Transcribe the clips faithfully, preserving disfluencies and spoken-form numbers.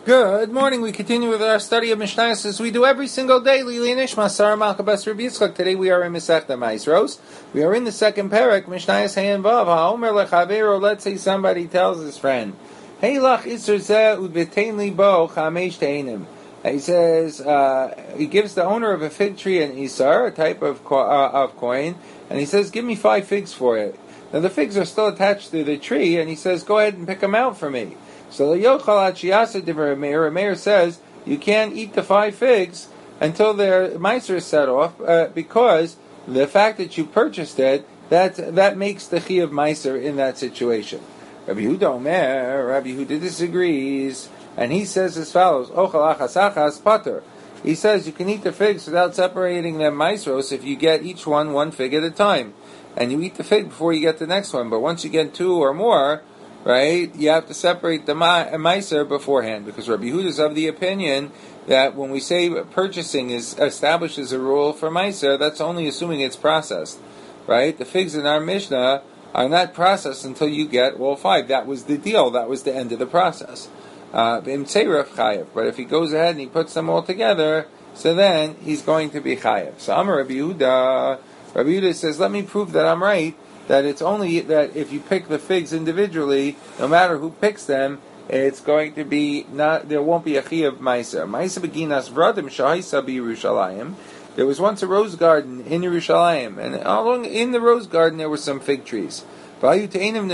Good morning. We continue with our study of Mishnayos as we do every single day. Lili Nishma Sarah Malka Bas Rabbi Yitzchak. Today we are in Masechta Maasros. We are in the second parak. Mishnayos Hey and Vav. HaOmer lechavero. Let's say somebody tells his friend, "Hey lach iser zeh udvitein li bo chamesh teinim." He says uh, he gives the owner of a fig tree an isar, a type of co- uh, of coin, and he says, "Give me five figs for it." Now the figs are still attached to the tree, and he says, "Go ahead and pick them out for me." So the Yochal Achiyasa Divrei Meir, Meir says you can't eat the five figs until their meiser is set off, uh, because the fact that you purchased it, that that makes the chi of meiser in that situation. Rabbi Yehuda Omer, Rabbi Yehuda disagrees, and he says as follows: Ochal achas achas pater. He says you can eat the figs without separating them meisros if you get each one one fig at a time, and you eat the fig before you get the next one. But once you get two or more, right, you have to separate the ma- meiser beforehand, because Rabbi Yehuda is of the opinion that when we say purchasing is established as a rule for meiser, that's only assuming it's processed, right? The figs in our Mishnah are not processed until you get all five. That was the deal. That was the end of the process. Uh, but if he goes ahead and he puts them all together, so then he's going to be chayev. So Amar Rabbi Yehuda, Rabbi Yehuda says, let me prove that I'm right, that it's only that if you pick the figs individually, no matter who picks them, it's going to be not, there won't be a chi of meiser. Meiser beginas vradim shahaisa b'Yerushalayim. There was once a rose garden in Yerushalayim, and along in the rose garden there were some fig trees. And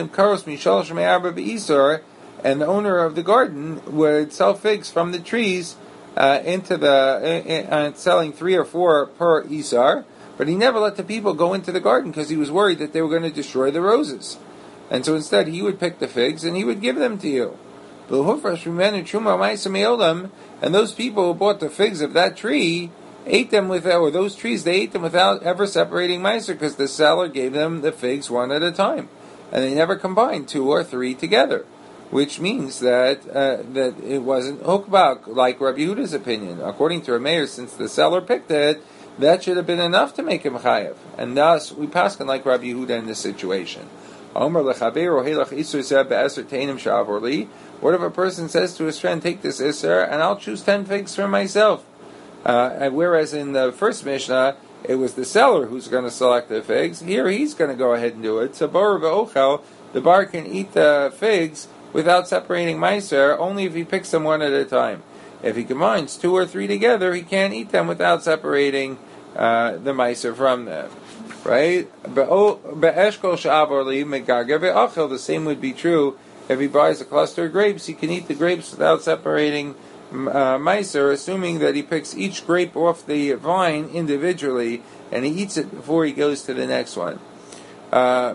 the owner of the garden would sell figs from the trees uh, into the uh, uh, selling three or four per isar. But he never let the people go into the garden because he was worried that they were going to destroy the roses. And so instead he would pick the figs and he would give them to you. And those people who bought the figs of that tree ate them without, or those trees, they ate them without ever separating meiser, because the seller gave them the figs one at a time. And they never combined two or three together. Which means that uh, that it wasn't hukbak, like Rabbi Yehuda's opinion. According to Rameir, since the seller picked it, that should have been enough to make him chayev. And thus, we paskin like Rabbi Yehuda in this situation. What if a person says to his friend, take this iser, and I'll choose ten figs for myself? Uh, and whereas in the first Mishnah, it was the seller who's going to select the figs, here he's going to go ahead and do it. So bar v'ochel, the bar can eat the figs without separating meiser, only if he picks them one at a time. If he combines two or three together, he can't eat them without separating uh, the meiser from them. Right? The same would be true if he buys a cluster of grapes. He can eat the grapes without separating uh, meiser, assuming that he picks each grape off the vine individually, and he eats it before he goes to the next one. Uh,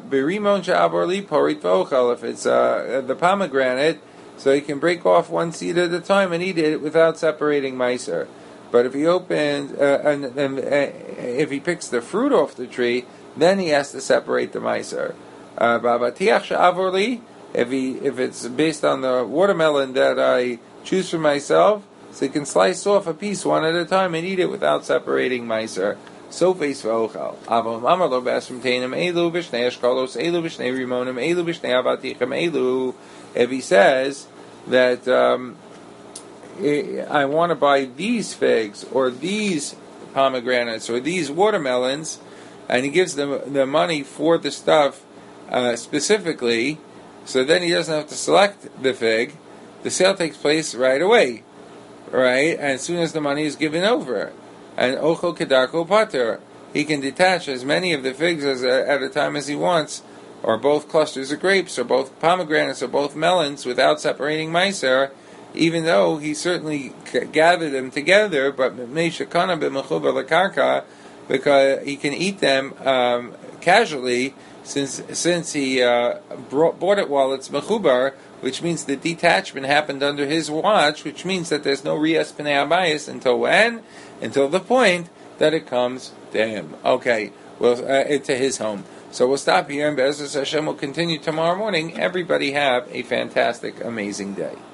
if it's uh, the pomegranate, so he can break off one seed at a time and eat it without separating meiser. But if he opens, uh, and, and uh, if he picks the fruit off the tree, then he has to separate the meiser. Uh, if he, if it's based on the watermelon that I choose for myself, so he can slice off a piece one at a time and eat it without separating meiser. So face v'ochal. Avam amar lo b'asrim teinim elu b'shnei eshkalos elu b'shnei rimonim elu b'shnei avatichem elu. If he says that um, I want to buy these figs or these pomegranates or these watermelons, and he gives them the money for the stuff uh, specifically, so then he doesn't have to select the fig. The sale takes place right away, right? And as soon as the money is given over. And ochel kedarko pater, he can detach as many of the figs as a, at a time as he wants, or both clusters of grapes, or both pomegranates, or both melons, without separating meiser, even though he certainly c- gathered them together, but meishakana b'mechubar lekarka, because he can eat them um, casually, since since he uh, brought, bought it while it's mechubar, which means the detachment happened under his watch, which means that there's no rias pnei habayis until when? Until the point that it comes to him. Okay, well, uh, to his home. So we'll stop here, and Be'ezus Hashem will continue tomorrow morning. Everybody have a fantastic, amazing day.